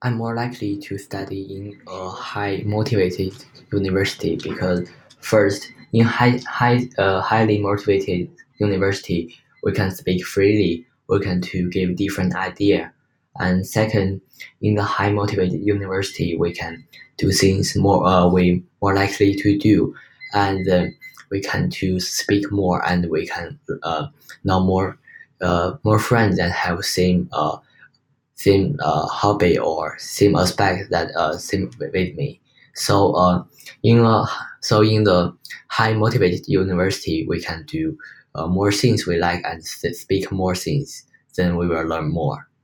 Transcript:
I'm more likely to study in a high motivated university because first, in highly motivated university, we can speak freely, we can to give different idea. And second, in the high motivated university, we can do things we more likely to do, and we can to speak more, and we can know more friends and have same hobby or same aspect that same with me. So in a in the high motivated university, we can do more things we like and speak more things. Then we will learn more.